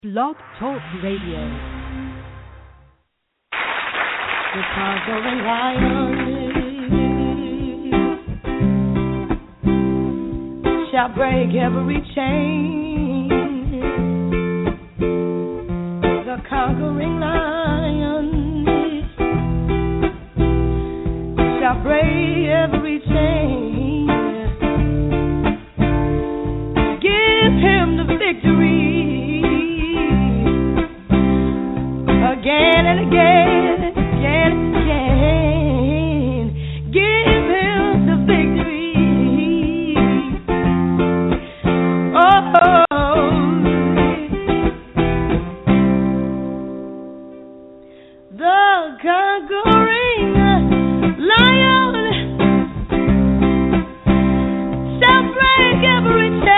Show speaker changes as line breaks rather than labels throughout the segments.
Blog Talk Radio. The conquering lion shall break every chain. The conquering lion shall break every chain. Give him the victory. Again and again, again and again, give him the victory. Oh, the conquering lion shall break every chain.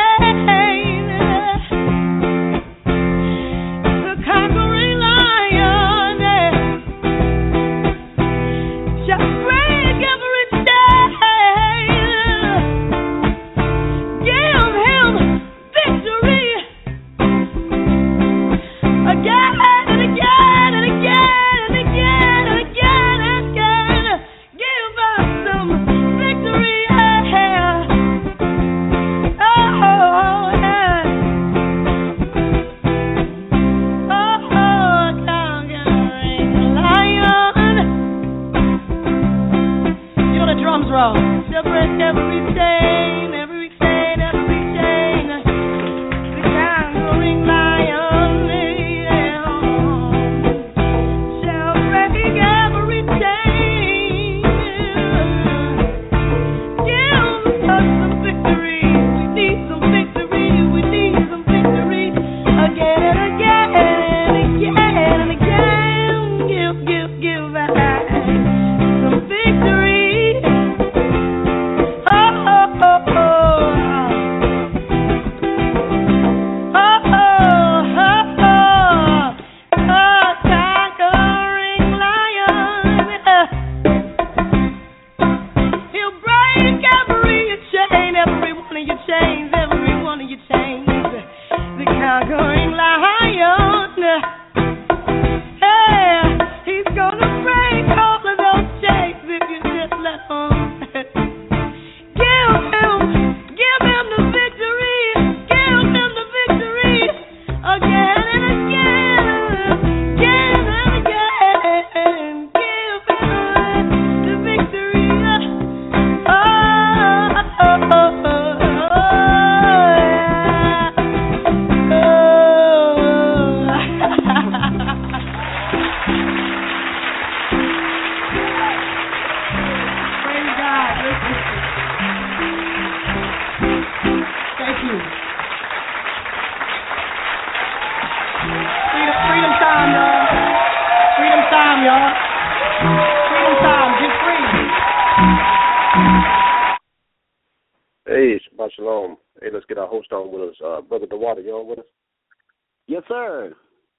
Shalom. Hey, let's get our host on with us. Brother DeWater, you on with us?
Yes, sir.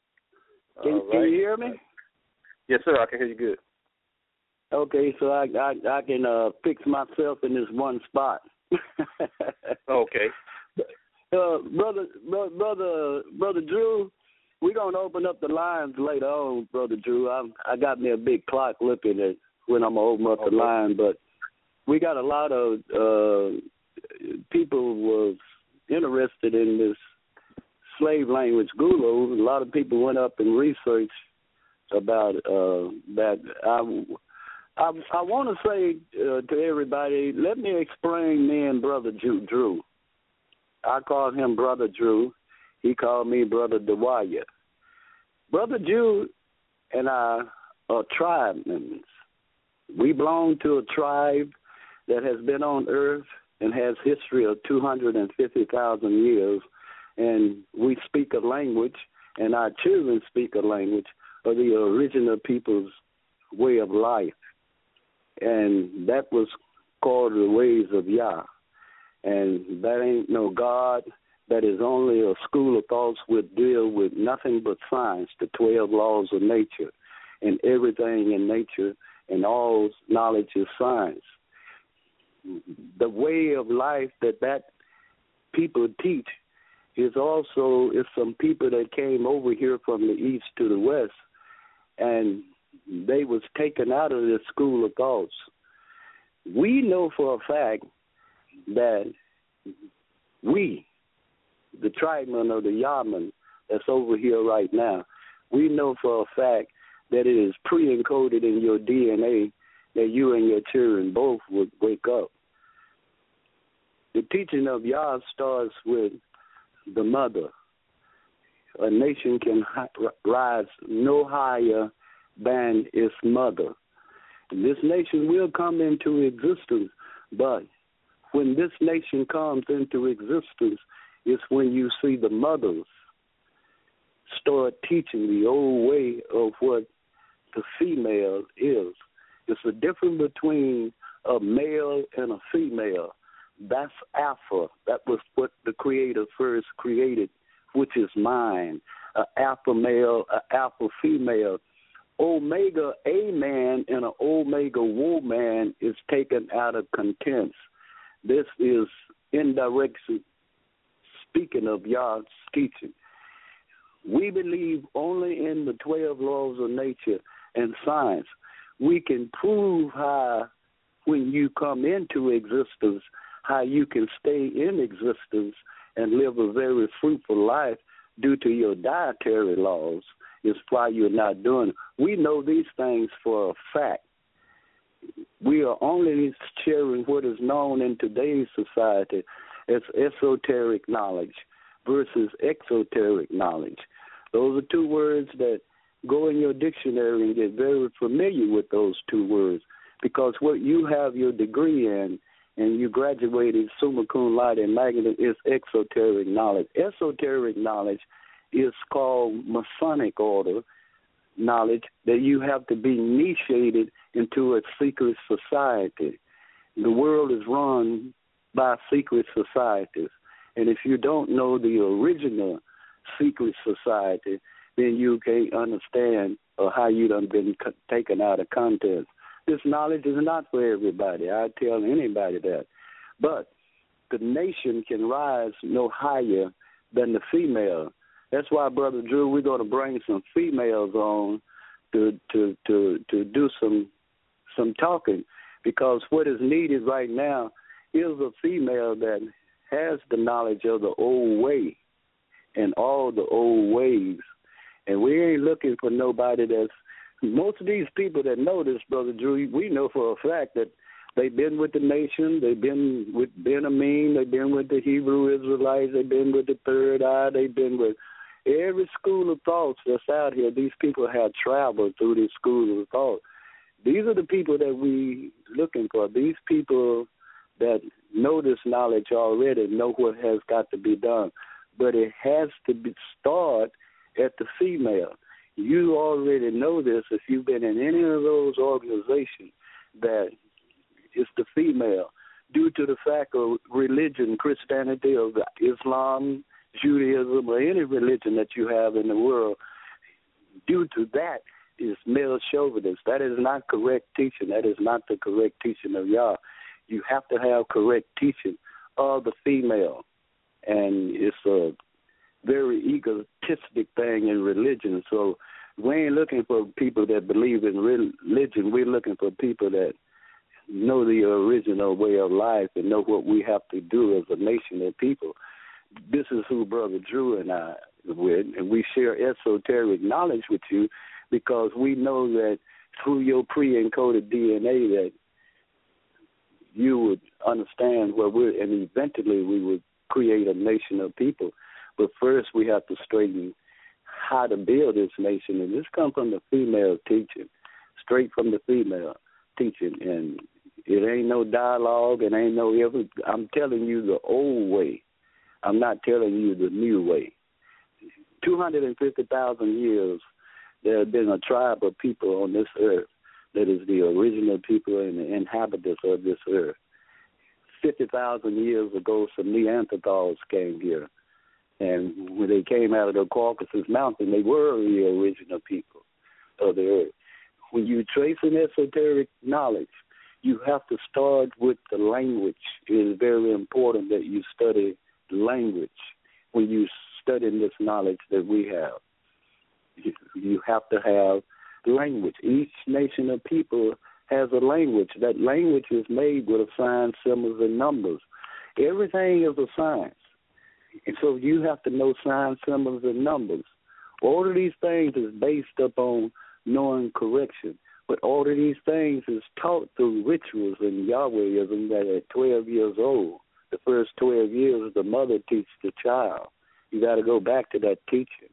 Can you hear me?
Yes, sir. I can hear you good.
Okay, so I can fix myself in this one spot.
Okay.
Brother Drew, we're going to open up the lines later on, Brother Drew. I got me a big clock looking at when I'm going to open up the line, but we got a lot of people was interested in this slave language Gulu. A lot of people went up and researched about that. I want to say to everybody, let me explain me and Brother Drew. I called him Brother Drew. He called me Brother DeWater. Brother Drew and I are tribe members. We belong to a tribe that has been on earth and has history of 250,000 years, and we speak a language, and our children speak a language of the original people's way of life, and that was called the ways of Yah, and that ain't no God. That is only a school of thoughts would deal with nothing but science, the 12 laws of nature, and everything in nature, and all knowledge is science. The way of life that people teach It's some people that came over here from the east to the west, and they was taken out of this school of thoughts. We know for a fact that we, the tribesmen or the Yaman that's over here right now, we know for a fact that it is pre-encoded in your DNA that you and your children both would wake up. The teaching of Yah starts with the mother. A nation can rise no higher than its mother. And this nation will come into existence, but when this nation comes into existence, it's when you see the mothers start teaching the old way of what the female is. It's a difference between a male and a female. That's alpha. That was what the Creator first created, which is mind. An alpha male, an alpha female. Omega a man and an omega woman is taken out of context. This is indirect speaking of Yah's teaching. We believe only in the 12 laws of nature and science. We can prove how, when you come into existence, how you can stay in existence and live a very fruitful life due to your dietary laws. Is why you're not doing it. We know these things for a fact. We are only sharing what is known in today's society as esoteric knowledge versus exoteric knowledge. Those are two words that go in your dictionary and get very familiar with those two words, because what you have your degree in and you graduated summa cum laude in magnet is exoteric knowledge. Esoteric knowledge is called Masonic order knowledge, that you have to be initiated into a secret society. The world is run by secret societies, and if you don't know the original secret society, then you can't understand how you done been taken out of context. This knowledge is not for everybody. I tell anybody that. But the nation can rise no higher than the female. That's why, Brother Drew, we're going to bring some females on to do some talking, because what is needed right now is a female that has the knowledge of the old way and all the old ways. And we ain't looking for nobody that's, most of these people that know this, Brother Drew, we know for a fact that they've been with the nation, they've been with Ben Amin, they've been with the Hebrew Israelites, they've been with the Third Eye, they've been with every school of thoughts that's out here. These people have traveled through these schools of thought. These are the people that we looking for. These people that know this knowledge already, know what has got to be done. But it has to be start at the female. You already know this if you've been in any of those organizations, that it's the female. Due to the fact of religion, Christianity, or Islam, Judaism, or any religion that you have in the world, due to that is male chauvinist. That is not correct teaching. That is not the correct teaching of Yah. You have to have correct teaching of the female. And it's a very egotistic thing in religion. So we ain't looking for people that believe in religion. We're looking for people that know the original way of life and know what we have to do as a nation of people. This is who Brother Drew and I with, and we share esoteric knowledge with you because we know that through your pre-encoded DNA that you would understand where we're, and eventually we would create a nation of people. But first we have to straighten how to build this nation, and this comes from the female teaching, straight from the female teaching, and it ain't no dialogue, and ain't no ever. I'm telling you the old way. I'm not telling you the new way. 250,000 years, there have been a tribe of people on this earth that is the original people and the inhabitants of this earth. 50,000 years ago, some Neanderthals came here. And when they came out of the Caucasus Mountain, they were the original people of the earth. When you trace an esoteric knowledge, you have to start with the language. It is very important that you study language when you study this knowledge that we have. You have to have language. Each nation of people has a language. That language is made with signs, symbols, and numbers. Everything is a science. And so you have to know signs, symbols, and numbers. All of these things is based upon knowing correction. But all of these things is taught through rituals and Yahwehism that at 12 years old, the first 12 years, the mother teaches the child. You got to go back to that teaching.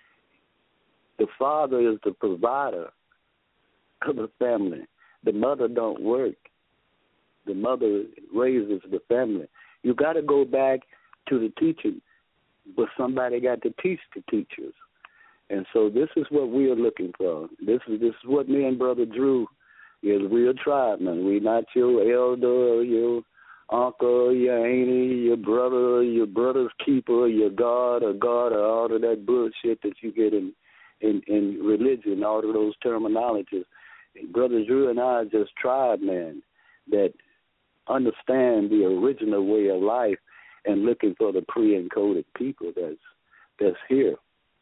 The father is the provider of the family. The mother don't work. The mother raises the family. You got to go back to the teaching, but somebody got to teach the teachers. And so this is what we are looking for. This is what me and Brother Drew is. We're a tribeman. We're not your elder, your uncle, your auntie, your brother's keeper, your God, or all of that bullshit that you get in religion, all of those terminologies. Brother Drew and I are just tribemen that understand the original way of life and looking for the pre-encoded people that's here.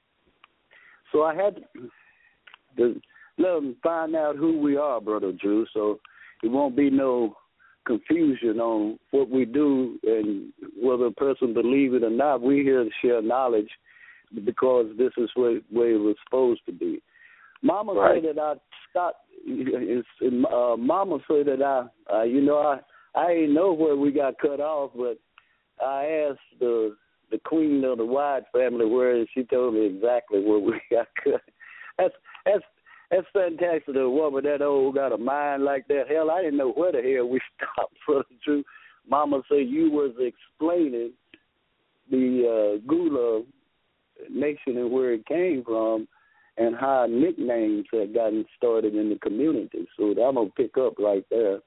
So I had to let them find out who we are, Brother Drew, so it won't be no confusion on what we do and whether a person believes it or not. We're here to share knowledge because this is where it was supposed to be. Mama
right.
said that I stopped. Mama said that I ain't know where we got cut off, but I asked the queen of the White family where, she told me exactly where we got cut. That's fantastic. A woman that old got a mind like that. Hell, I didn't know where the hell we stopped. For the truth, Mama said you was explaining the Gula nation and where it came from, and how nicknames had gotten started in the community. So I'm gonna pick up right there.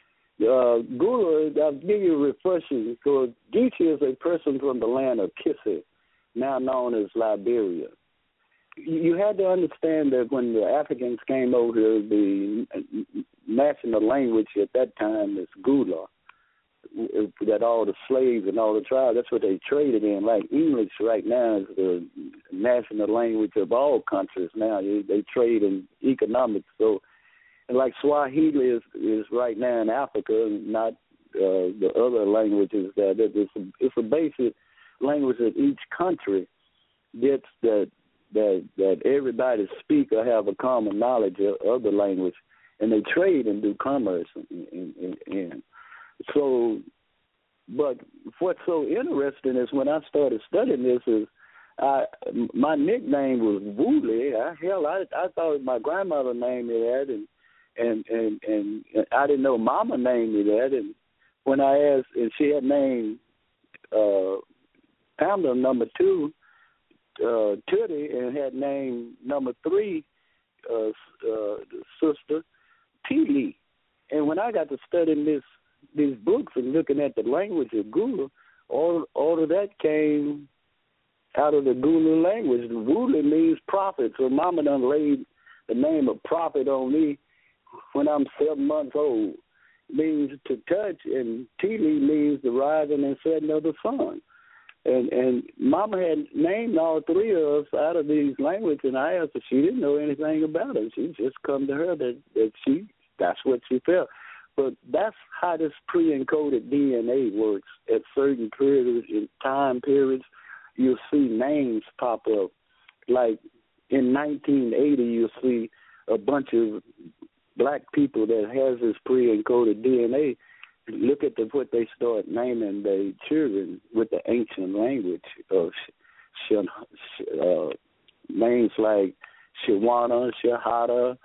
Gula, I'll give you a refresher. So Geechee is a person from the land of Kisse, now known as Liberia. You had to understand that when the Africans came over here, the national language at that time is Gula. That all the slaves and all the tribes, that's what they traded in. Like English right now is the national language of all countries now. They trade in economics. So, and like Swahili is right now in Africa, not the other languages. It's a basic language that each country gets that everybody speak or have a common knowledge of the language, and they trade and do commerce in. So, but what's so interesting is when I started studying this is my nickname was Wooly. I thought my grandmother named me that, and I didn't know Mama named me that. And when I asked, and she had named Pamela number 2, Tootie, and had named number 3, sister T-Lee. And when I got to studying these books and looking at the language of Gula, all of that came out of the Gula language. Wooly means prophet, so Mama done laid the name of prophet on me when I'm 7 months old. It means to touch, and Tili means the rising and setting of the sun. And Mama had named all 3 of us out of these languages, and I asked her, she didn't know anything about it. She just come to her that's what she felt. But that's how this pre-encoded DNA works. At certain periods, in time periods, you'll see names pop up. Like in 1980, you'll see a bunch of black people that has this pre-encoded DNA. Look at what they start naming their children with the ancient language of names like Shawana, Shahada,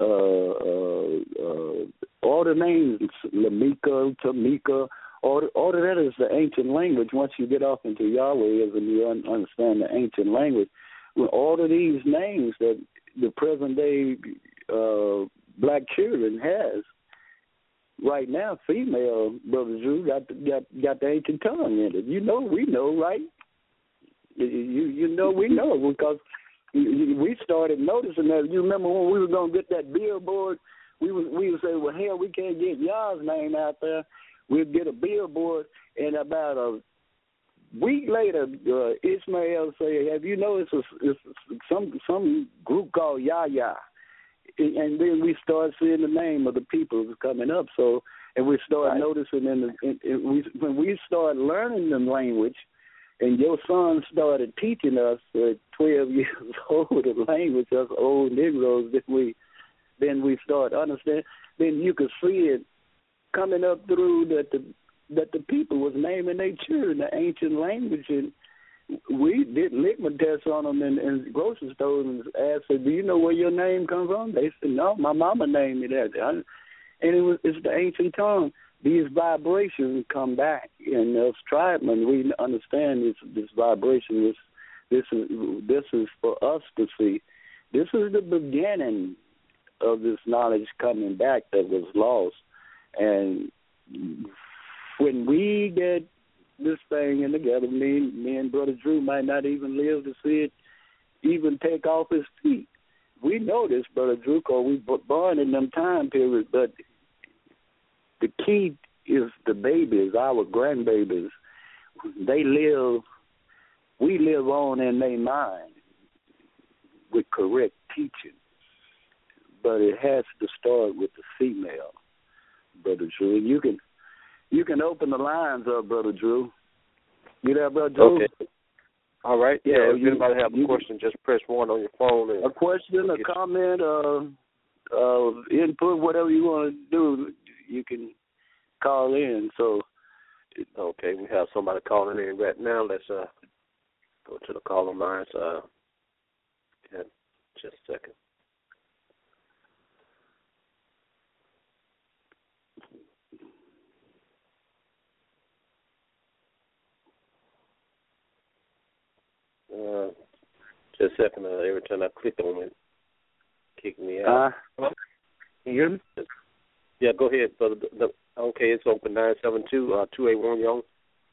all the names, Lamika, Tamika, all of that is the ancient language. Once you get off into Yahwehism, you understand the ancient language. With all of these names that the present day black children has, right now, female, Brother Drew, got the ancient tongue in it. You know, we know, right? You know, we know, because we started noticing that. You remember when we were going to get that billboard? We would say, well, hell, we can't get Yah's name out there. We'd get a billboard, and about week later, Ishmael say, "Have you noticed it's some group called Yaya?" And then we start seeing the name of the people that's coming up. So, and we start noticing when we start learning the language, and your son started teaching us at 12 years old the language, us old Negroes, then we start understanding. Then you could see it coming up through that the people was naming their children the ancient language, and we did litmus tests on them in grocery stores and asked, "Do you know where your name comes from?" They said, "No, my mama named me that." And it's the ancient tongue. These vibrations come back, and as tribesmen, we understand this vibration. This is for us to see. This is the beginning of this knowledge coming back that was lost, and when we get this thing in together, me and Brother Drew might not even live to see it even take off his feet. We know this, Brother Drew, because we were born in them time periods, but the key is the babies, our grandbabies. We live on in their mind with correct teaching, but it has to start with the female, Brother Drew. You can open the lines up, Brother Drew. You there, Brother Drew?
Okay. All right. Yeah, if anybody have a question, just press 1 on your phone.
A question, a comment, input, whatever you want to do, you can call in. So,
okay, we have somebody calling in right now. Let's go to the caller lines. Yeah, just a second. Just a second. Every time I click on it, kick me out.
Can you hear me?
Yeah, go ahead, brother. Okay, it's open 972-281. You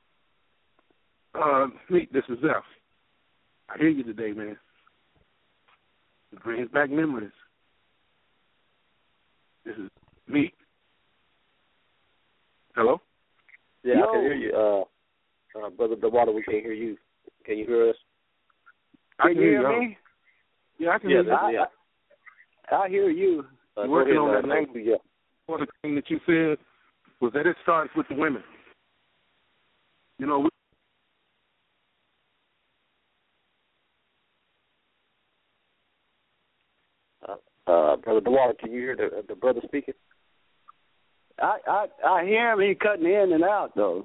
on?
Meet, this is Zeph. I hear you today, man. It brings back memories. This is me. Hello?
Yeah, I can hear you. Brother DeWater, we can't hear you. Can you hear us?
Can you hear me?
Yeah, I can hear you.
I hear you.
You're working on that language. Yeah. One of the things that you said was that it starts with the women. You know,
Brother DeWater, can you hear the brother speaking?
I hear him. He's cutting in and out, though.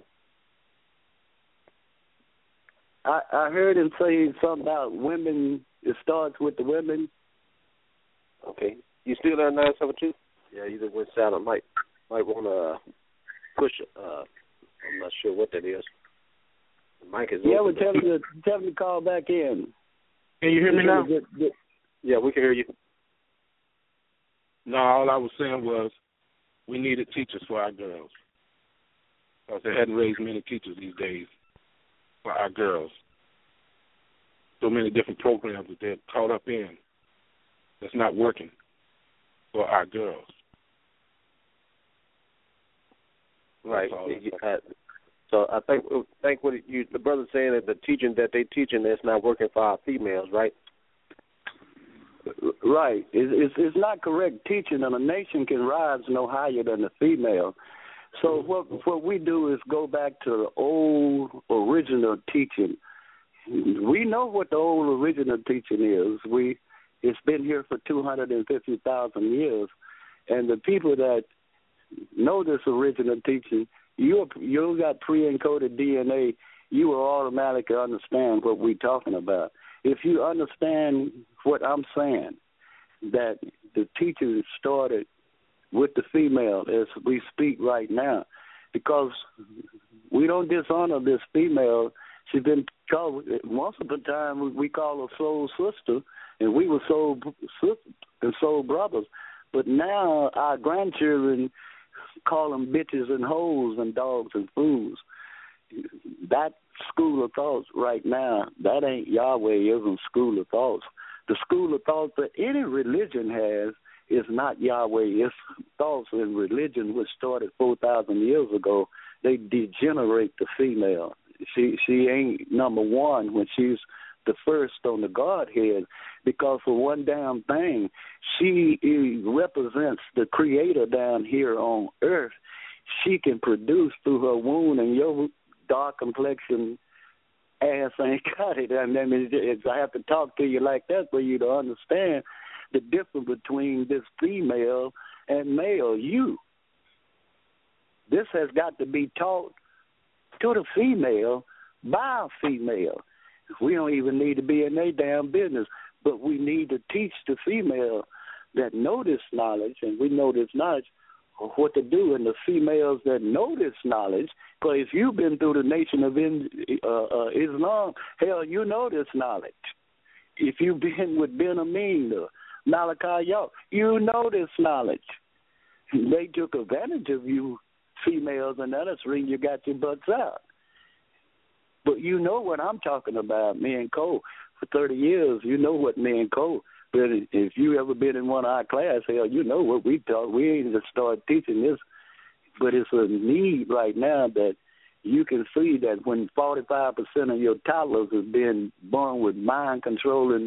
I heard him say something about women. It starts with the women.
Okay. You still there, 972? Yeah, you just went silent. Might want to push. I'm not sure what that is. The mic is open.
Yeah, well, tell him to call back in.
Can you hear me now?
Yeah, we can hear you.
No, all I was saying was we needed teachers for our girls. Because they hadn't raised many teachers these days for our girls. So many different programs that they're caught up in that's not working for our girls.
Right. So I think what the brother's saying is the teaching that they teaching that's not working for our females, right?
Right. It's not correct teaching, and a nation can rise no higher than the female. So what we do is go back to the old original teaching. We know what the old original teaching is. It's been here for 250,000 years, and the people that know this original teaching, you got pre-encoded DNA, you will automatically understand what we're talking about. If you understand what I'm saying, that the teaching started with the female as we speak right now, because we don't dishonor this female. She's been called, most of the time we call her soul sister, and we were soul sisters and soul brothers. But now our grandchildren call them bitches and hoes and dogs and fools. That school of thoughts right now, that ain't Yahwehism school of thoughts. The school of thoughts that any religion has is not Yahweh. It's thoughts in religion which started 4,000 years ago. They degenerate the female. She ain't number one when she's the first on the Godhead, because for one damn thing, she represents the Creator down here on earth. She can produce through her womb, and your dark complexion ass ain't got it. I mean, I have to talk to you like that for you to understand the difference between this female and male you. This has got to be taught to the female by a female. We don't even need to be in their damn business, but we need to teach the female that know this knowledge, and we know this knowledge, what to do. And the females that know this knowledge, because if you've been through the nation of Islam, hell, you know this knowledge. If you've been with Ben Amin or Malachi York, you know this knowledge. They took advantage of you females, and that's the reason you got your butts out. But you know what I'm talking about, me and Cole. For 30 years, you know what me and Cole. But if you ever been in one of our class, hell, you know what we taught. We ain't just started teaching this, but it's a need right now that you can see that when 45% of your toddlers have been born with mind-controlling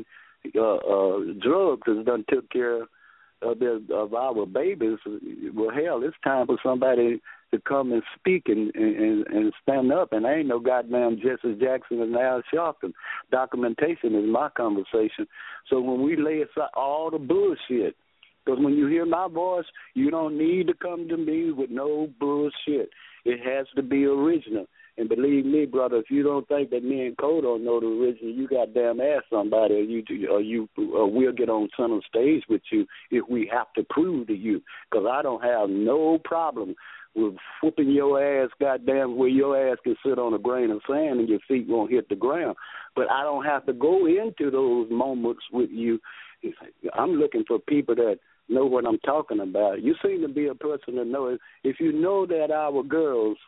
drugs that done took care of our babies, well, hell, it's time for somebody to come and speak and stand up. And I ain't no goddamn Jesse Jackson and Al Sharpton. Documentation is my conversation. So when we lay aside all the bullshit, because when you hear my voice, you don't need to come to me with no bullshit. It has to be original. And believe me, brother, if you don't think that me and Cole don't know the original, you goddamn ask somebody, or we'll get on center stage with you if we have to prove to you. Because I don't have no problem with whooping your ass, goddamn, where your ass can sit on a grain of sand and your feet won't hit the ground. But I don't have to go into those moments with you. I'm looking for people that know what I'm talking about. You seem to be a person that knows. If you know that our girls,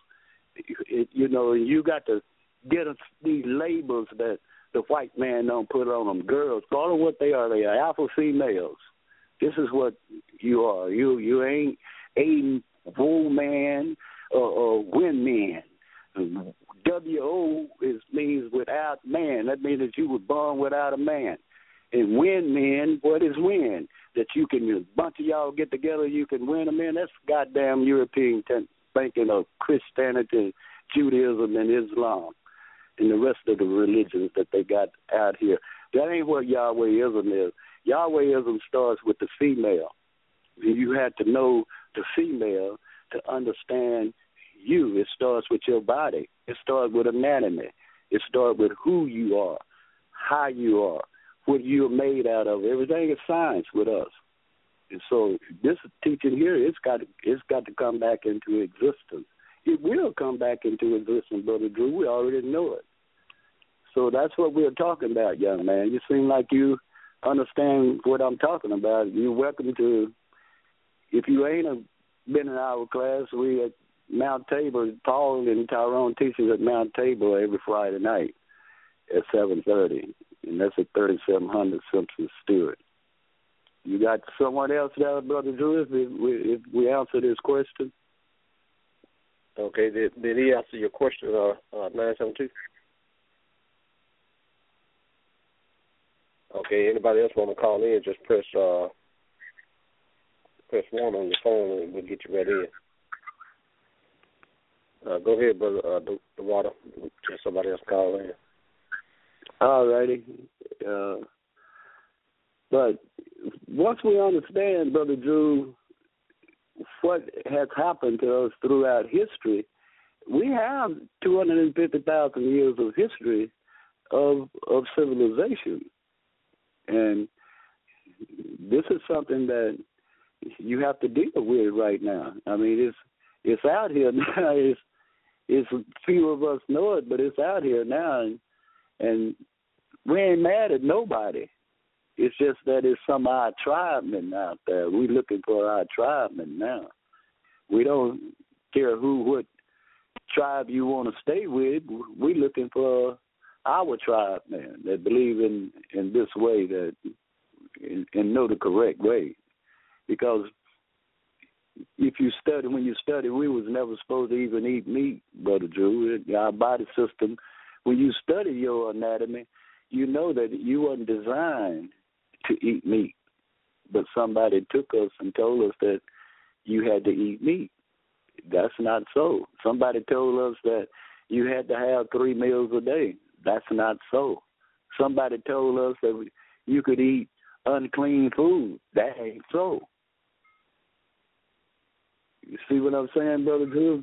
you got to get us these labels that the white man don't put on them. Girls, call them what they are. They are alpha females. This is what you are. You ain't a woman or women. W-O means without man. That means that you were born without a man. And win men, what is win? That you can, a bunch of y'all get together, you can win a man. That's goddamn European thinking of Christianity, Judaism, and Islam, and the rest of the religions that they got out here. That ain't what Yahwehism is. Yahwehism starts with the female. You had to know the female to understand you. It starts with your body. It starts with anatomy. It starts with who you are, how you are, what you're made out of. Everything is science with us. And so this teaching here, it's got to come back into existence. It will come back into existence, Brother Drew. We already know it. So that's what we're talking about, young man. You seem like you understand what I'm talking about. You're welcome to, if you ain't been in our class, we at Mount Tabor, Paul and Tyrone teaches at Mount Tabor every Friday night at 7:30, and that's at 3700 Simpson Stewart. You got someone else there, Brother Drew, if we answer this question?
Okay, did he answer your question, 972? Okay, anybody else want to call in, just press 1 on your phone and we'll get you right in. Go ahead, Brother DeWater. Let somebody else call in.
All righty. But once we understand, Brother Drew, what has happened to us throughout history, we have 250,000 years of history of civilization. And this is something that you have to deal with right now. I mean, it's out here now. It's few of us know it, but it's out here now, and we ain't mad at nobody. It's just that it's some of our tribemen out there. We're looking for our tribemen now. We don't care what tribe you want to stay with. We're looking for our tribemen that believe in this way, that and know the correct way. Because if you study, when you study, we was never supposed to even eat meat, Brother Drew. Our body system, when you study your anatomy, you know that you weren't designed to eat meat. But somebody took us and told us that you had to eat meat. That's not so. Somebody told us that you had to have 3 meals a day. That's not so. Somebody told us that you could eat unclean food. That ain't so. You see what I'm saying, Brother Drew?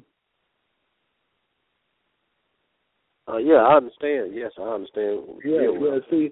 Yeah, I understand. Yes, I understand.
See,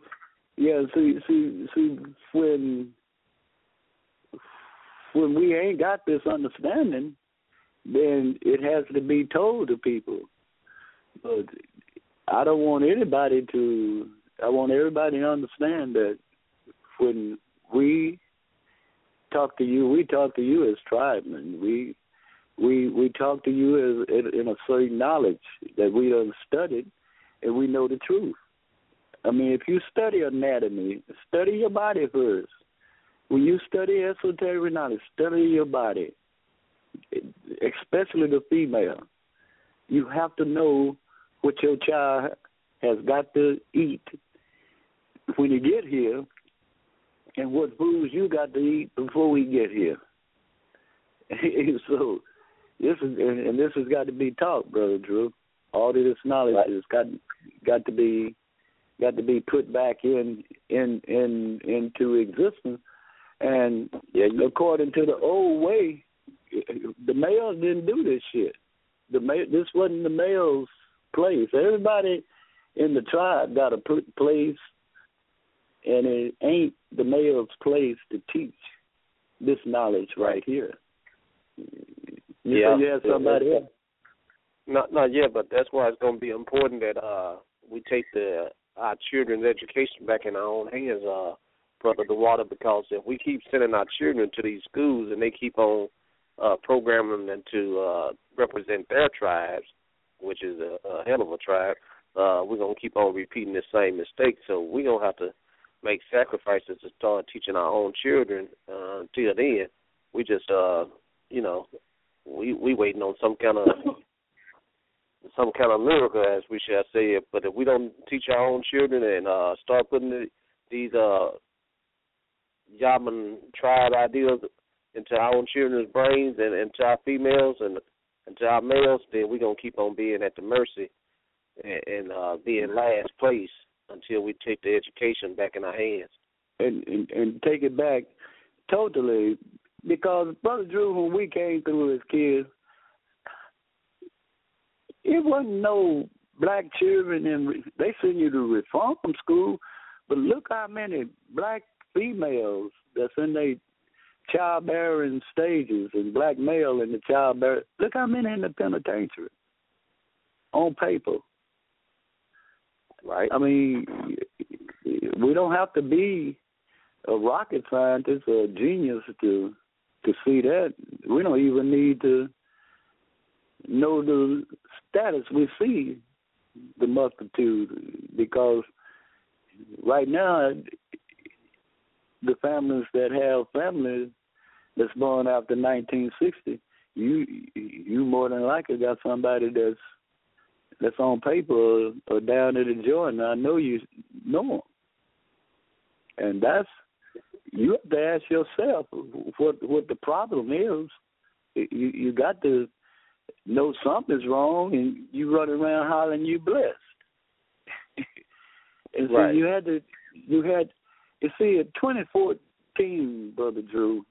when we ain't got this understanding, then it has to be told to people. But I don't want anybody to. I want everybody to understand that when we talk to you, we talk to you as tribesmen. We talk to you as in a certain knowledge that we have studied and we know the truth. I mean, if you study anatomy, study your body first. When you study esoteric knowledge, study your body, especially the female. You have to know what your child has got to eat when you get here and what foods you got to eat before we get here. So this has got to be taught, Brother Drew. All of this knowledge has got to be put back into existence. And according to the old way, the males didn't do this shit. This wasn't the males' place. Everybody in the tribe got a place, and it ain't the male's place to teach this knowledge right here. You have somebody else.
Not yet, but that's why it's going to be important that we take our children's education back in our own hands, Brother DeWater, because if we keep sending our children to these schools and they keep on programming them to represent their tribes, which is a hell of a tribe, we're going to keep on repeating the same mistake. So we're going to have to make sacrifices to start teaching our own children. Till then, we just, we waiting on some kind of miracle, as we shall say it. But if we don't teach our own children and start putting these Yaman tribe ideas into our own children's brains and into our females and to our males, then we're going to keep on being at the mercy and being last place until we take the education back in our hands.
And take it back totally, because, Brother Drew, when we came through as kids, it wasn't no black children, and they send you to reform school, but look how many black females that's in their childbearing stages and black male in the childbearing. Look how many in the penitentiary on paper.
Right.
I mean, we don't have to be a rocket scientist or a genius to see that. We don't even need to know the status. We see the multitude, because right now the families that have families that's born after 1960, you more than likely got somebody that's on paper or down at the joint. I know you know them, and that's, you have to ask yourself what the problem is. You got to know something's wrong, and you run around hollering you blessed. And so
right.
you see, in 2014, Brother Drew,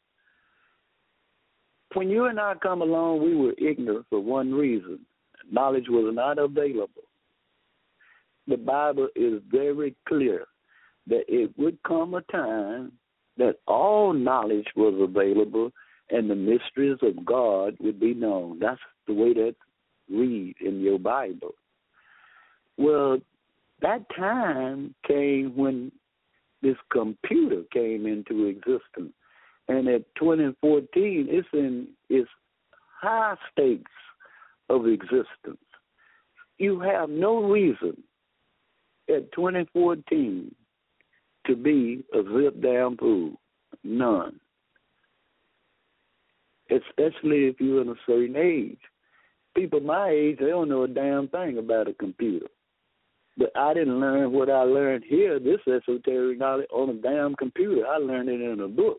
when you and I come along, we were ignorant for one reason. Knowledge was not available. The Bible is very clear that it would come a time that all knowledge was available and the mysteries of God would be known. That's the way that read in your Bible. Well, that time came when this computer came into existence. And at 2014, it's in its high stakes of existence. You have no reason at 2014 to be a zip down fool. None. especially if you're in a certain age. People my age, they don't know a damn thing about a computer. But I didn't learn what I learned here, this esoteric knowledge, on a damn computer. I learned it in a book.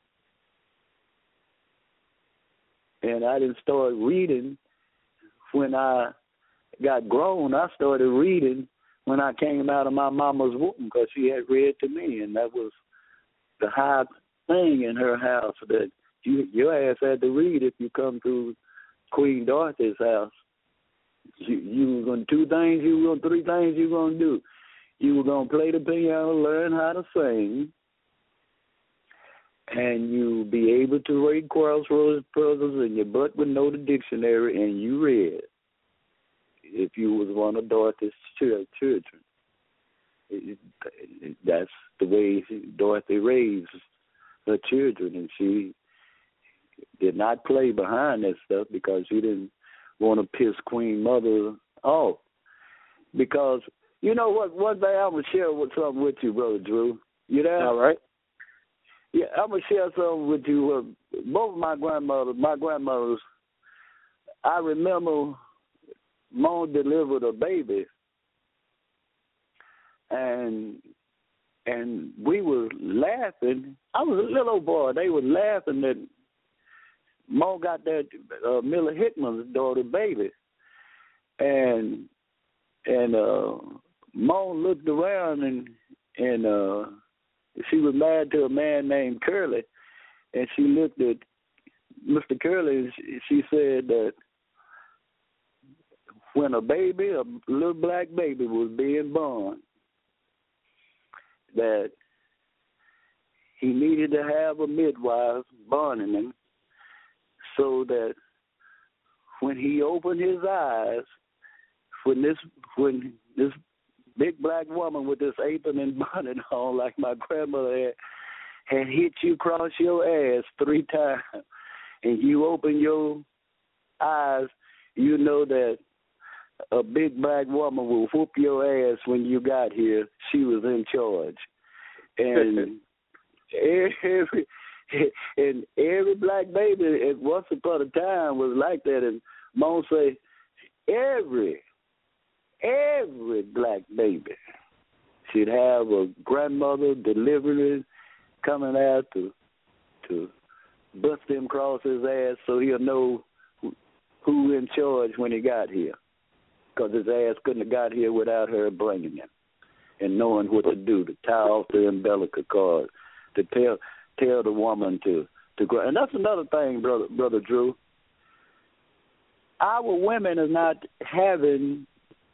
And I didn't start reading when I got grown. I started reading when I came out of my mama's womb because she had read to me, and that was the high thing in her house, that your ass had to read if you come through Queen Dorothy's house. You were going to three things you were going to do. You were going to play the piano, learn how to sing, and you be able to read crossroads puzzles, and your butt would know the dictionary, and you read if you was one of Dorothy's children. That's the way Dorothy raised her children, and she did not play behind that stuff because she didn't want to piss Queen Mother off. Because, you know what, one thing I'm going to share something with you, Brother Drew. You there?
All right.
Yeah, I'm going to share something with you. Both of my grandmothers, I remember Mom delivered a baby, and we were laughing. I was a little boy. They were laughing that Mom got that Miller Hickman's daughter baby, and Mom looked around and she was married to a man named Curley, and she looked at Mr. Curley and she said that when a little black baby was being born, that he needed to have a midwife burning him so that when he opened his eyes, when this big black woman with this apron and bonnet on, like my grandmother had hit you across your ass 3 times, and you open your eyes, you know that a big black woman will whoop your ass when you got here. She was in charge. And every black baby at once upon a time was like that. And Mom say, every black baby should have a grandmother delivering, coming out to bust him across his ass so he'll know who in charge when he got here. Because his ass couldn't have got here without her bringing him and knowing what to do, to tie off the umbilical cord, to tell the woman to grow. And that's another thing, Brother Drew. Our women are not having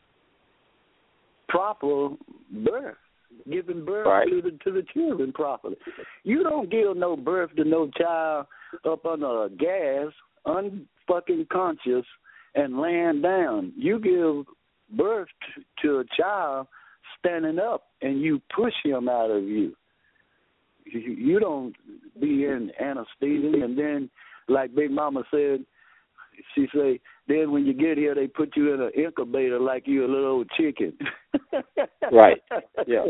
proper birth, giving birth to the children properly. You don't give no birth to no child up under a gas, unfucking conscious, and laying down. You give birth to a child standing up, and you push him out of you. You don't be in anesthesia, and then, like Big Mama said, she say, then when you get here, they put you in an incubator like you a little old chicken.
Right. Yeah.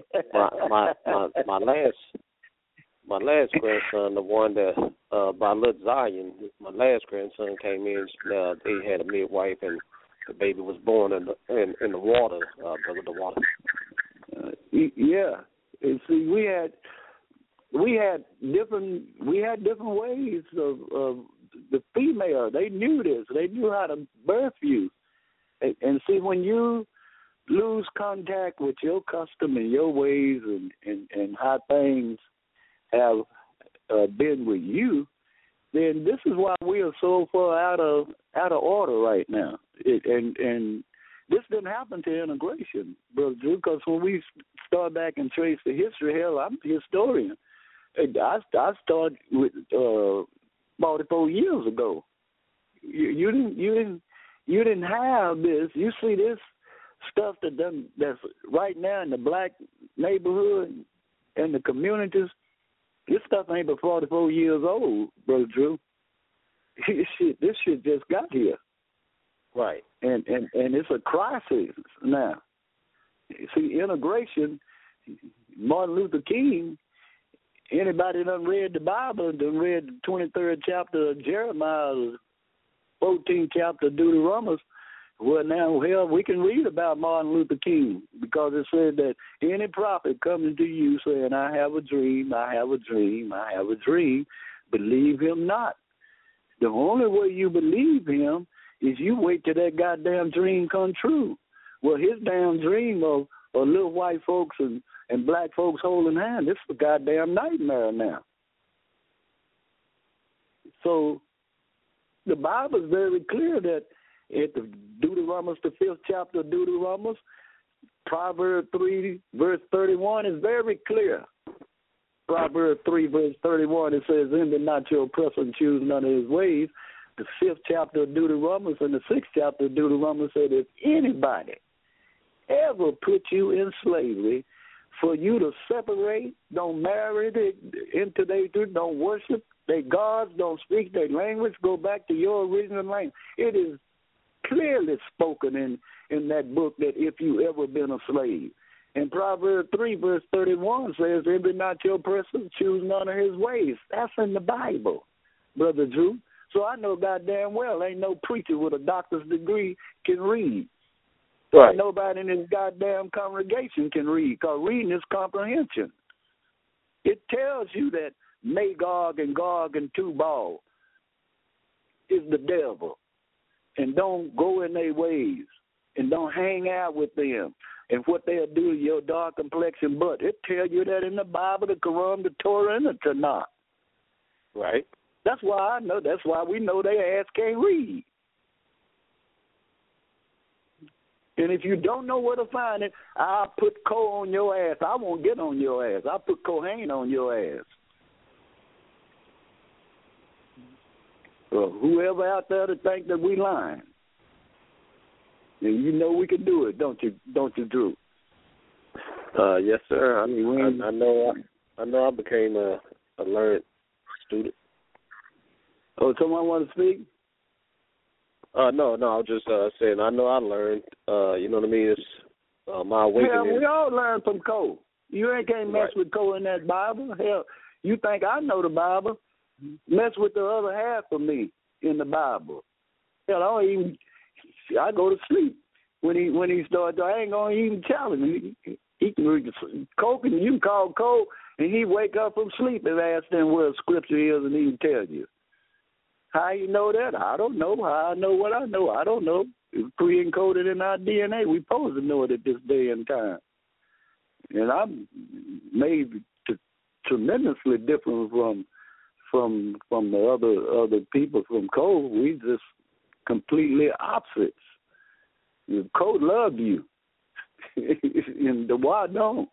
My last grandson, the one that by little Zion, my last grandson came in. They had a midwife, and the baby was born in the water, brother, the water.
Yeah, and see, we had different ways of the female. They knew this. They knew how to birth you, and see, when you lose contact with your custom and your ways and how things have been with you, then this is why we are so far out of order right now. And this didn't happen to integration, Brother Drew, because when we start back and trace the history, hell, I'm a historian. I started with 44 years ago. You didn't have this. You see this stuff that's right now in the black neighborhood and the communities. This stuff ain't but 44 years old, Brother Drew. This shit just got here.
Right.
And it's a crisis now. See, integration, Martin Luther King Anybody done read the Bible, done read the 23rd chapter of Jeremiah, 14th chapter of Deuteronomy, well, now, hell, we can read about Martin Luther King because it said that any prophet coming to you saying, I have a dream, I have a dream, I have a dream, believe him not. The only way you believe him is you wait till that goddamn dream come true. Well, his damn dream of little white folks and black folks holding hands, it's a goddamn nightmare now. So the Bible is very clear that at the Deuteronomy, the 5th chapter of Deuteronomy, Proverbs 3, verse 31 is very clear. Proverbs 3, verse 31, it says, envy not your oppressor and choose none of his ways. The 5th chapter of Deuteronomy and the 6th chapter of Deuteronomy said, if anybody ever put you in slavery for you to separate, don't marry into their truth, don't worship their gods, don't speak their language, go back to your original language. It is clearly spoken in that book that if you ever been a slave. And Proverbs 3, verse 31 says, envy not your oppressor, choose none of his ways. That's in the Bible, Brother Drew. So I know goddamn well ain't no preacher with a doctor's degree can read. Right. Nobody in this goddamn congregation can read, because reading is comprehension. It tells you that Magog and Gog and Tubal is the devil. And don't go in their ways. And don't hang out with them. And what they'll do to your dark complexion butt. It tells you that in the Bible, the Quran, the Torah, and the Tanakh.
Right.
That's why I know. That's why we know their ass can't read. And if you don't know where to find it, I'll put Cole on your ass. I won't get on your ass. I'll put Kohen on your ass. Whoever out there to think that we lying. And you know we can do it, don't you, Drew?
Yes, sir. I mean, I know I became a learned student.
Oh, someone want to speak?
No, I was just saying, I know I learned, you know what I mean? It's my awakening.
Yeah, we all learn from Cole. You ain't can't mess with Cole in that Bible. Hell, you think I know the Bible? Mess with the other half of me in the Bible. Hell, I go to sleep when he starts. I ain't gonna even challenge him. He can read Cole, and you can call Cole, and he wake up from sleep and ask them where the scripture is, and he can tell you. How you know that? I don't know. How I know what I know? I don't know. It's pre-encoded in our DNA. We supposed to know it at this day and time. And I'm made tremendously different from the other people from Cole. We just completely opposites. Cole loved you, and the wild don't.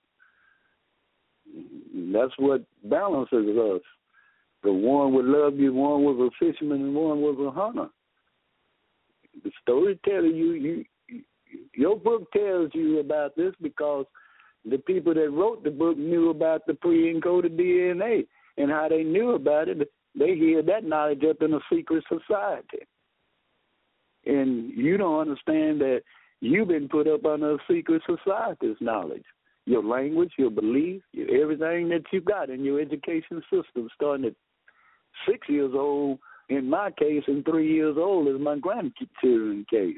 That's what balances us. The one would love you, one was a fisherman, and one was a hunter. The story telling you, your book tells you about this because the people that wrote the book knew about the pre-encoded DNA, and how they knew about it, they hid that knowledge up in a secret society. And you don't understand that you've been put up under a secret society's knowledge. Your language, your beliefs, everything that you got in your education system, starting at 6 years old in my case, and 3 years old is my grandchildren's case.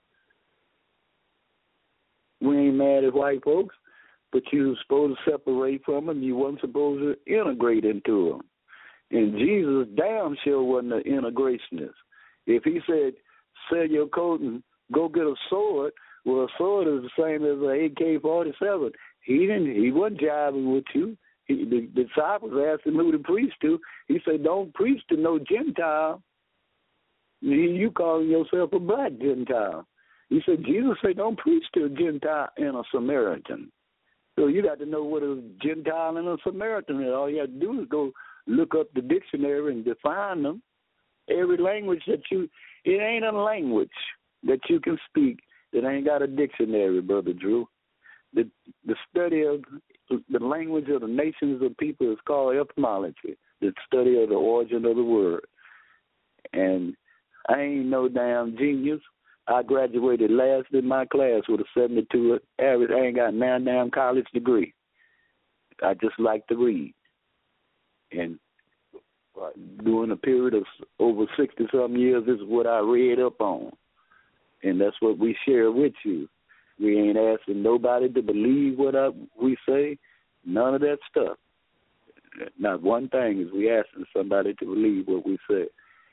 We ain't mad at white folks, but you were supposed to separate from them. You wasn't supposed to integrate into them. And Jesus damn sure wasn't an integrationist. If he said, sell your coat and go get a sword, well, a sword is the same as an AK-47. He wasn't jiving with you. The disciples asked him who to preach to. He said, don't preach to no Gentile. You calling yourself a black Gentile. He said, Jesus said, don't preach to a Gentile and a Samaritan. So you got to know what a Gentile and a Samaritan is. All you have to do is go look up the dictionary and define them. Every language it ain't a language that you can speak that ain't got a dictionary, Brother Drew. The study of the language of the nations of people is called etymology, the study of the origin of the word. And I ain't no damn genius. I graduated last in my class with a 72 average. I ain't got no damn college degree. I just like to read. And during a period of over 60-something years, this is what I read up on. And that's what we share with you. We ain't asking nobody to believe what we say, none of that stuff. Not one thing is we asking somebody to believe what we say.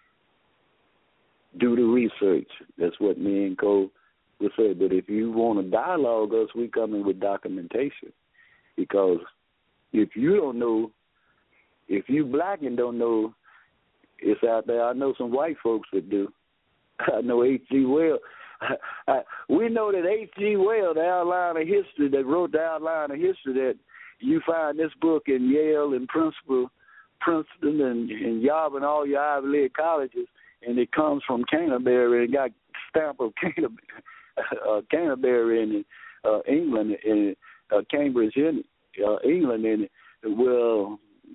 Do the research. That's what me and Cole would say. But if you want to dialogue us, we come in with documentation. Because if you don't know, if you black and don't know, it's out there. I know some white folks that do. I know H.G. Wells. We know that H.G. Wells, the outline of history, that wrote the outline of history, that you find this book in Yale and Princeton and Yale and all your Ivy League colleges, and it comes from Canterbury and got stamp of Canterbury in England, in Cambridge, in England. And well,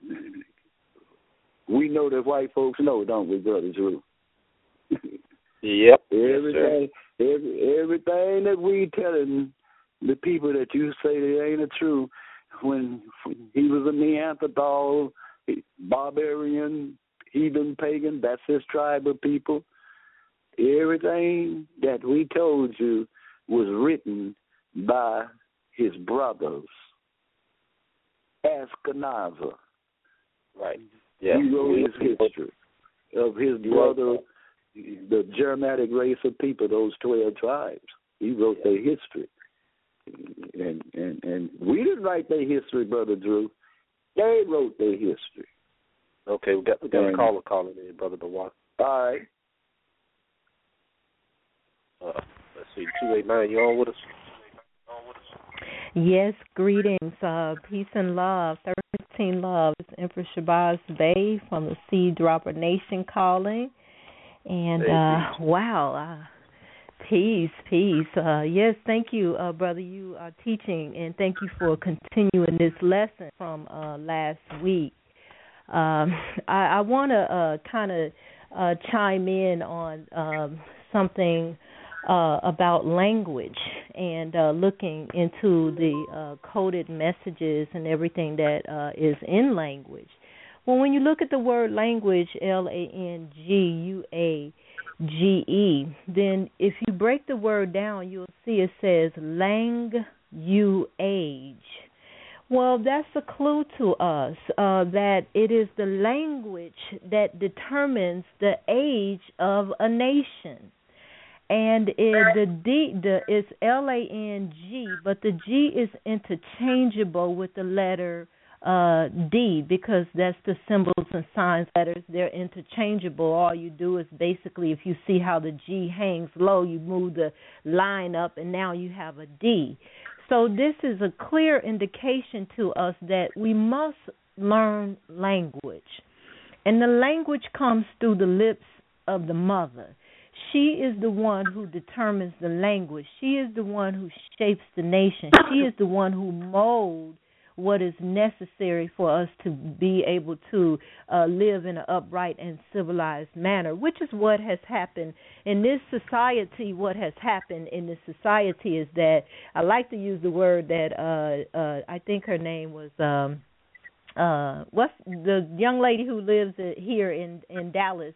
we know that white folks know, don't we, Brother Drew?
Yep.
Everything that we telling the people that you say that ain't true. When he was a Neanderthal, barbarian, heathen, pagan, that's his tribe of people. Everything that we told you was written by his brothers. Ashkenazi.
Right. Yeah.
He wrote his history of his brother, the Germanic race of people, those 12 tribes. He wrote their history. And we didn't write their history, Brother Drew. They wrote their history.
Okay, we got a caller calling in, Brother DeWatt.
All right.
Let's see, 289, you on with us?
Yes, greetings, peace and love, 13 love. It's Empress Shabazz Bey from the Seed Dropper Nation calling. And, wow, peace. Yes, thank you, brother. You are teaching, and thank you for continuing this lesson from last week. I want to kind of chime in on something about language and looking into the coded messages and everything that is in language. Well, when you look at the word language, Language, then if you break the word down, you'll see it says language. Well, that's a clue to us that it is the language that determines the age of a nation. And it's Lang, but the G is interchangeable with the letter D, because that's the symbols and signs letters. They're interchangeable. All you do is basically, if you see how the G hangs low, you move the line up, and now you have a D. So this is a clear indication to us that we must learn language. And the language comes through the lips of the mother. She is the one who determines the language. She is the one who shapes the nation. She is the one who molds what is necessary for us to be able to live in an upright and civilized manner, which is what has happened in this society. What has happened in this society is that, I like to use the word that I think her name was, what's the young lady who lives here in Dallas,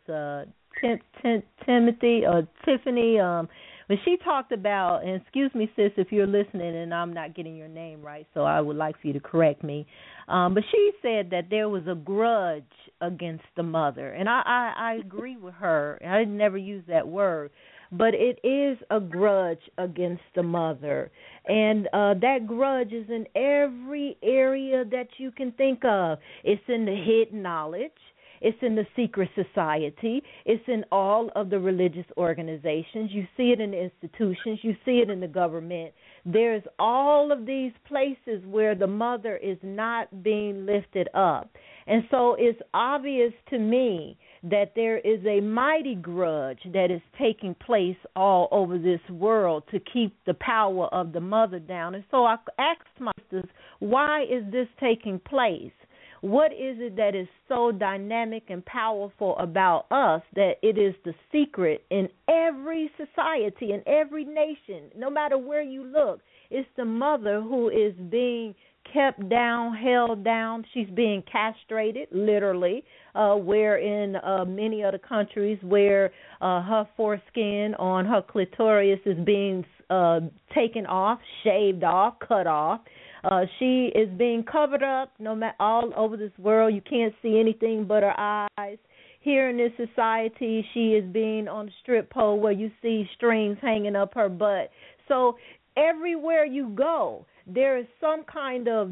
Timothy or Tiffany, but she talked about, and excuse me, sis, if you're listening and I'm not getting your name right, so I would like for you to correct me. But she said that there was a grudge against the mother, and I agree with her. I never use that word, but it is a grudge against the mother, and that grudge is in every area that you can think of. It's in the hidden knowledge. It's in the secret society. It's in all of the religious organizations. You see it in the institutions. You see it in the government. There's all of these places where the mother is not being lifted up. And so it's obvious to me that there is a mighty grudge that is taking place all over this world to keep the power of the mother down. And so I asked myself, why is this taking place? What is it that is so dynamic and powerful about us that it is the secret in every society, in every nation, no matter where you look? It's the mother who is being kept down, held down. She's being castrated, literally, where in many other countries where her foreskin on her clitoris is being taken off, shaved off, cut off. She is being covered up all over this world. You can't see anything but her eyes. Here in this society, she is being on a strip pole where you see strings hanging up her butt. So everywhere you go, there is some kind of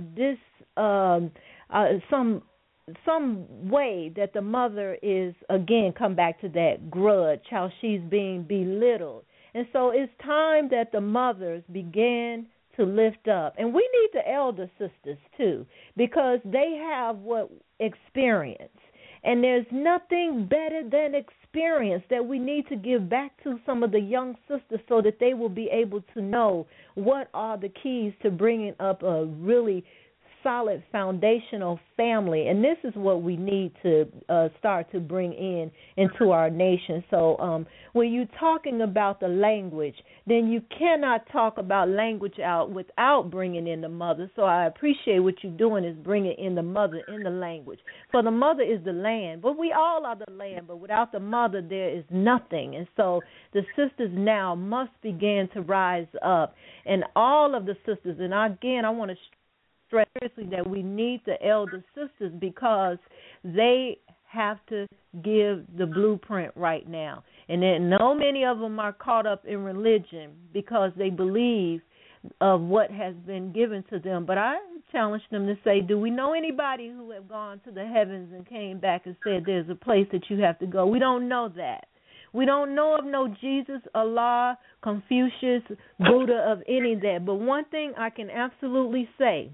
some way that the mother is, again, come back to that grudge, how she's being belittled. And so it's time that the mothers begin to lift up. And we need the elder sisters, too, because they have what experience. And there's nothing better than experience that we need to give back to some of the young sisters so that they will be able to know what are the keys to bringing up a really solid foundational family. And this is what we need to start to bring into our nation. So when you're talking about the language, then you cannot talk about language out without bringing in the mother. So I appreciate what you're doing is bringing in the mother in the language. For the mother is the land, but we all are the land, but without the mother there is nothing. And so the sisters now must begin to rise up. And all of the sisters, and again, I want to stress that we need the elder sisters because they have to give the blueprint right now. And then many of them are caught up in religion because they believe of what has been given to them. But I challenge them to say, do we know anybody who have gone to the heavens and came back and said there's a place that you have to go? We don't know that. We don't know of no Jesus, Allah, Confucius, Buddha, of any of that. But one thing I can absolutely say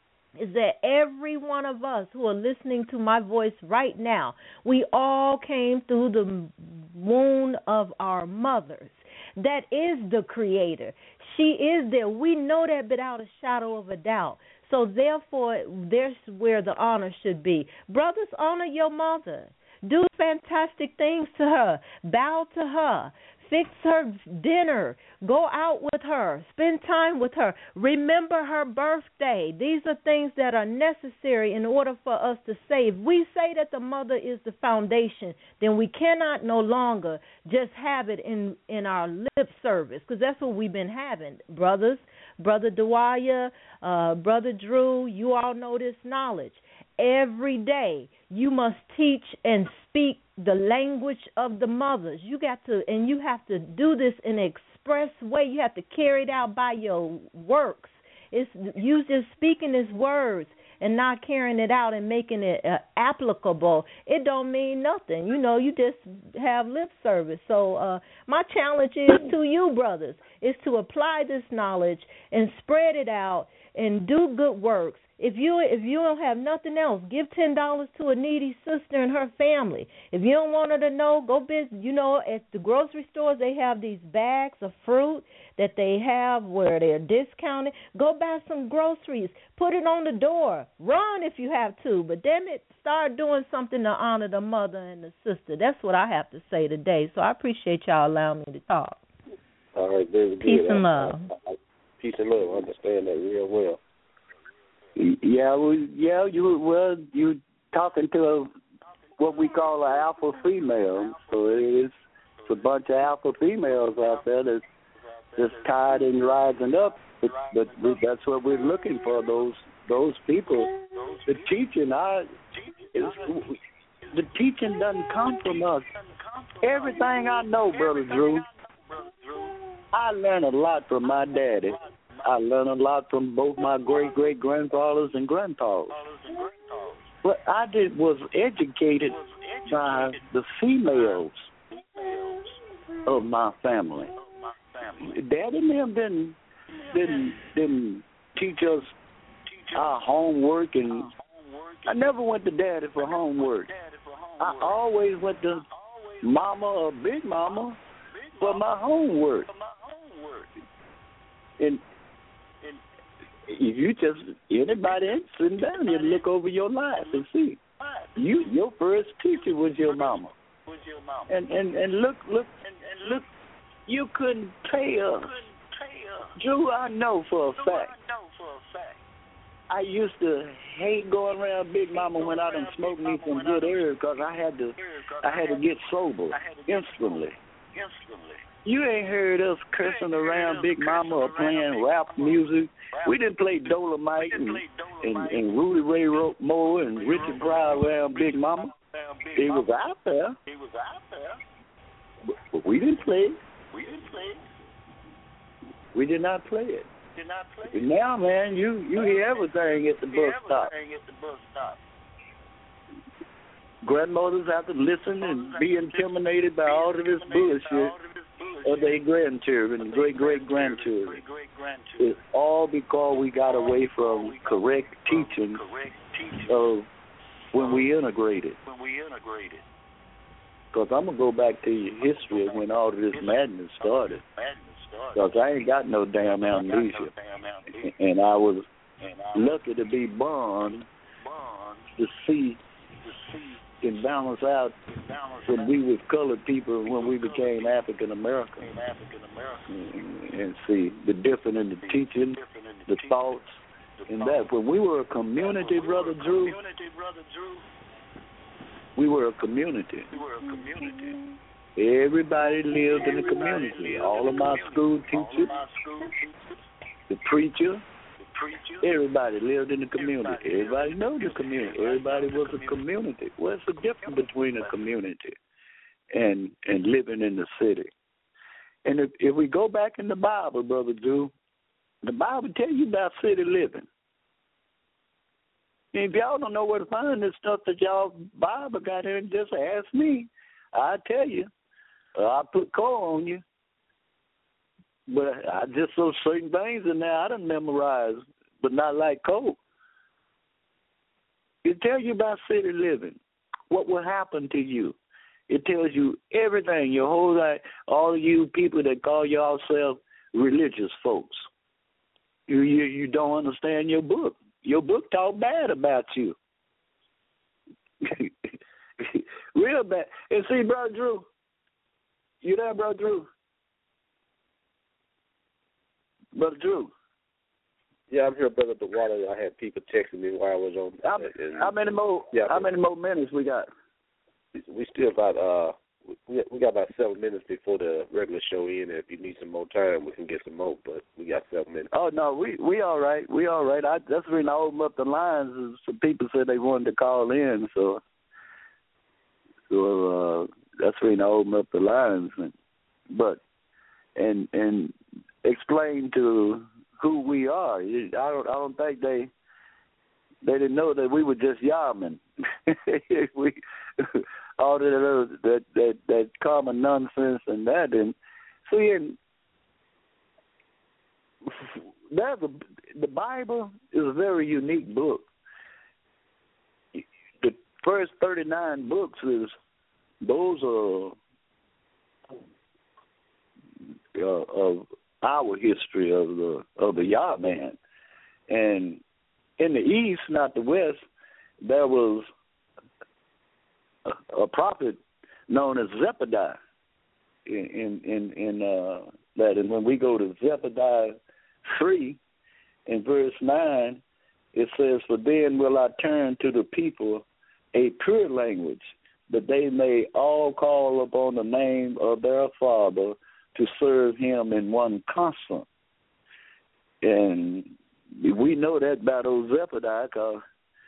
is that every one of us who are listening to my voice right now, we all came through the womb of our mothers. That is the Creator. She is there. We know that without a shadow of a doubt. So therefore, there's where the honor should be. Brothers, honor your mother. Do fantastic things to her. Bow to her. Fix her dinner. Go out with her. Spend time with her. Remember her birthday. These are things that are necessary in order for us to say. If we say that the mother is the foundation, then we cannot no longer just have it in our lip service, because that's what we've been having. Brothers, Brother Dwyer, Brother Drew, you all know this knowledge. Every day you must teach and speak the language of the mothers. You got to, and you have to do this in an express way. You have to carry it out by your works. It's you just speaking these words and not carrying it out and making it applicable. It don't mean nothing. You know, you just have lip service. So my challenge is to you, brothers, is to apply this knowledge and spread it out and do good works. If you don't have nothing else, give $10 to a needy sister and her family. If you don't want her to know, go visit. You know, at the grocery stores, they have these bags of fruit that they have where they're discounted. Go buy some groceries. Put it on the door. Run if you have to. But damn it, start doing something to honor the mother and the sister. That's what I have to say today. So I appreciate y'all allowing me to talk.
All right, very good.
Peace and love.
Peace and love. I understand that real well.
You talking to what we call an alpha female. So it's a bunch of alpha females out there that's just tired and rising up. But that's what we're looking for. Those people. The teaching doesn't come from us. Everything I know, Brother Drew, I learned a lot from my daddy. I learned a lot from both my great-great-grandfathers and grandfathers. What I did was educated by the females of my family. Dad and them didn't teach us our homework, and I never went to Daddy for homework. I always went to Mama or Big Mama for my homework. And if you anybody sitting down here, look over your life and see. Your first teacher was your mama. And look, you couldn't pay us. Drew, I know for a fact I used to hate going around Big Mama when I done smoked me some good herb because I had to get sober instantly. You ain't heard us cursing around Big Mama or playing rap music. We didn't play Dolomite and Rudy Ray Moore and Richard Pryor around Big Mama. It was out there. But we didn't play it. We did not play it. Now, man, you hear everything at the bus stop. Grandmothers have to listen and be intimidated by all of this bullshit of their grandchildren, great-great-grandchildren. It's all because we got away from correct teaching of when we integrated. Because I'm going to go back to your history of when all of this madness started. Because I ain't got no damn amnesia. And I was lucky to be born to see and balance out when we was colored people when we became African American. And see the difference in the teaching, the thoughts, and that. When we were a community, Brother Drew, we were a community. Everybody lived in the community. All of my school teachers, the preacher, everybody lived in the community. Everybody knows the community. Everybody was a community. What's the difference between a community and living in the city? And if we go back in the Bible, Brother Drew, the Bible tells you about city living. And if y'all don't know where to find this stuff that y'all Bible got here, just ask me. I'll tell you. I put core on you. But I just saw certain things in there I done memorized, but not like code. It tells you about city living, what will happen to you. It tells you everything, your whole life, all of you people that call yourselves religious folks. You don't understand your book. Your book talk bad about you. Real bad. And see, Brother Drew, you there, Brother Drew? Brother Drew.
Yeah, I'm here, Brother DeWater. I had people texting me while I was on.
How many more minutes we got?
We still got we got about 7 minutes before the regular show in. If you need some more time, we can get some more. But we got 7 minutes.
Oh no, we all right. We all right. That's the reason I opened up the lines. Is some people said they wanted to call in, so that's the reason I opened up the lines. And explain to who we are. I don't think they didn't know that we were just yarmen. We all that common nonsense and that. And see, the Bible is a very unique book. The first 39 books those are of our history of the Yah man. And in the East, not the West, there was a prophet known as Zebediah in that. And when we go to Zebediah 3 in verse 9, it says, "For then will I turn to the people a pure language, that they may all call upon the name of their Father to serve him in one constant." And we know that about old Zebediah because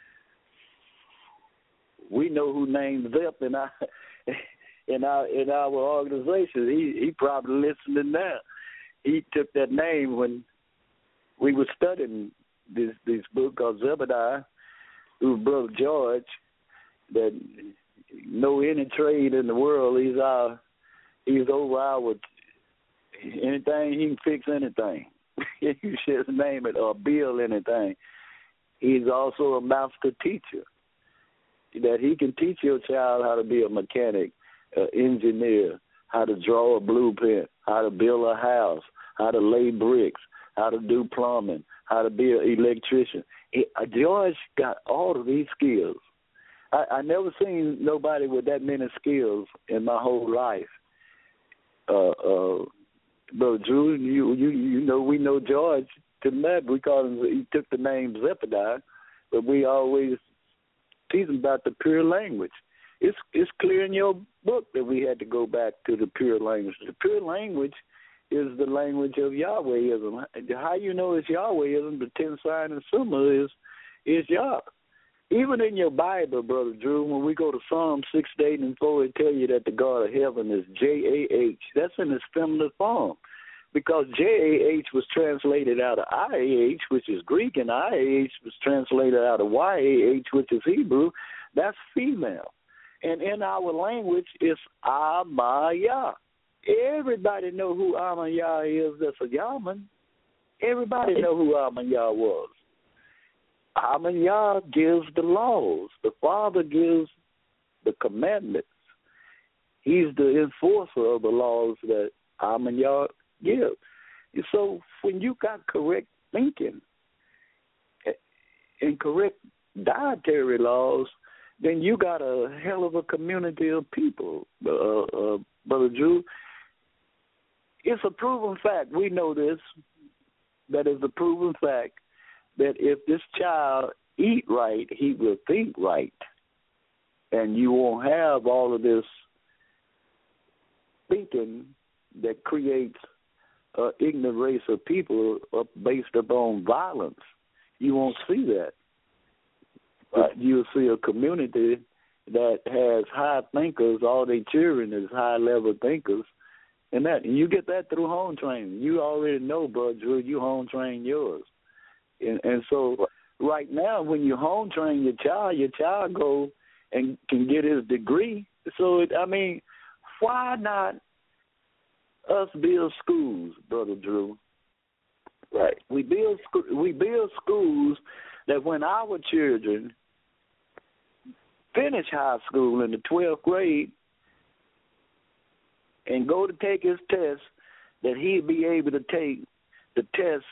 we know who named Zep in our organization. He probably listening now. He took that name when we were studying this book called Zebediah, who was Brother George, that know any trade in the world. He's over our anything. He can fix anything. You just name it or build anything. He's also a master teacher, that he can teach your child how to be a mechanic, an engineer, how to draw a blueprint, how to build a house, how to lay bricks, how to do plumbing, how to be an electrician. George got all of these skills. I never seen nobody with that many skills in my whole life. Brother Drew, you know, we know George to that. We call him. He took the name Zebediah, but we always teach him about the pure language. It's clear in your book that we had to go back to the pure language. The pure language is the language of Yahwehism. How you know it's Yahwehism? The 10 sign and symbol is Yah. Even in your Bible, Brother Drew, when we go to Psalm 6:8-4, it tell you that the God of heaven is J-A-H. That's in its feminine form, because J-A-H was translated out of I-A-H, which is Greek, and I-A-H was translated out of Y-A-H, which is Hebrew. That's female. And in our language, it's Amayah. Everybody know who Amayah is. That's a Yaman. Everybody know who Amayah was. Amayah gives the laws. The Father gives the commandments. He's the enforcer of the laws that Amayah gives. So when you got correct thinking and correct dietary laws, then you got a hell of a community of people, Brother Drew. It's a proven fact. We know this. That is a proven fact that if this child eat right, he will think right. And you won't have all of this thinking that creates an ignorant race of people based upon violence. You won't see that. But you'll see a community that has high thinkers. All their children is high-level thinkers. And you get that through home training. You already know, Brother Drew, you home train yours. And so right now, when you home train your child go and can get his degree. So, why not us build schools, Brother Drew?
Right.
We build schools that when our children finish high school in the 12th grade and go to take his test, that he'll be able to take the test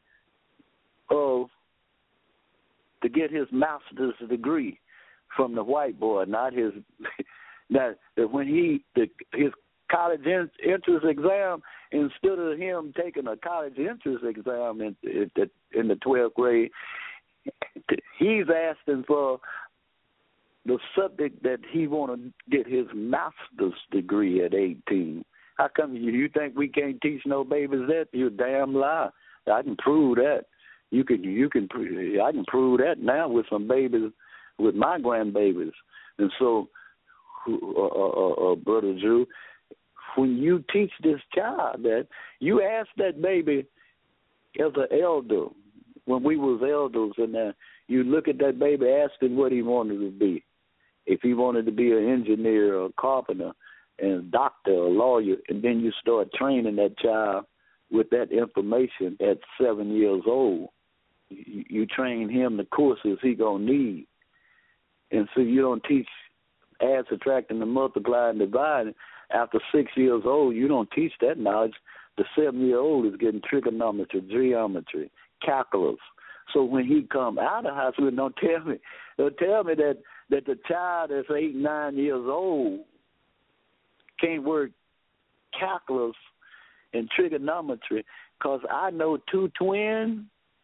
to get his master's degree from the white boy, not his that when his college entrance exam, instead of him taking a college entrance exam in the 12th grade, he's asking for the subject that he want to get his master's degree at 18. How come you think we can't teach no babies that? You're a damn lie. I can prove that. I can prove that now with some babies, with my grandbabies. And so, Brother Drew, when you teach this child that, you ask that baby as an elder, when we was elders, and you look at that baby, ask him what he wanted to be. If he wanted to be an engineer or a carpenter and a doctor or a lawyer, and then you start training that child with that information at 7 years old. You train him the courses he going to need. And so you don't teach add, subtracting, and multiply and divide. After 6 years old, you don't teach that knowledge. The 7-year-old is getting trigonometry, geometry, calculus. So when he come out of high school, don't tell me that the child that's 8, 9 years old can't work calculus and trigonometry, because I know 2 twins,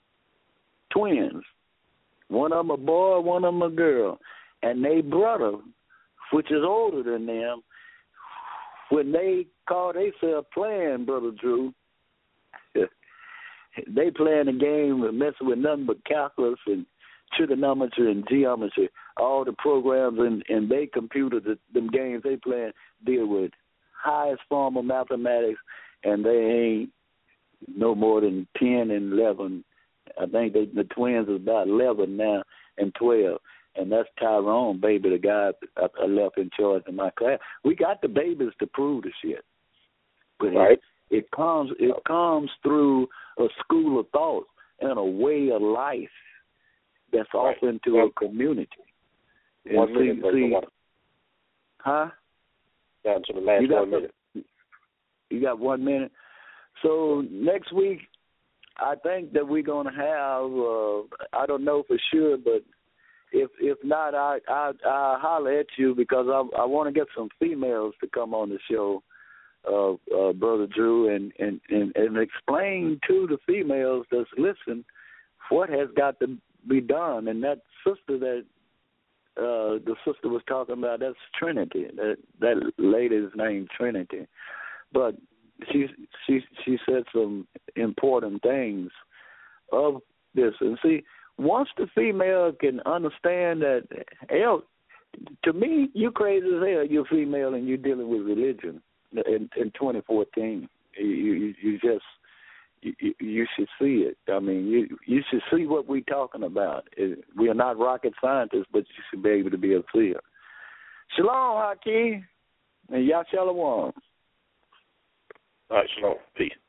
one of them a boy, one of them a girl, and they brother, which is older than them, when they call themselves playing, Brother Drew, they playing a game and messing with nothing but calculus and trigonometry and geometry. All the programs in their computer, them games they playing, deal with highest form of mathematics, and they ain't no more than 10 and 11. I think the twins is about 11 now and 12. And that's Tyrone, baby, the guy I left in charge of my class. We got the babies to prove the shit. But
right.
It comes through a school of thought and a way of life that's off into a community. And
1 minute,
huh?
Down to the last 1 minute.
You got 1 minute. So next week, I think that we're going to have, I don't know for sure, but if not, I'll holler at you, because I want to get some females to come on the show Brother Drew, and explain to the females that's listening what has got to be done. And that sister that the sister was talking about, that's Trinity. That lady's named Trinity. But she said some important things of this. And see, once the female can understand that, hell, to me, you crazy as hell. You're female and you're dealing with religion in 2014. You should see it. I mean, you should see what we're talking about. We are not rocket scientists, but you should be able to be a seer. Shalom, Hakeem, and Yah Shalom.
All right, shalom. Peace.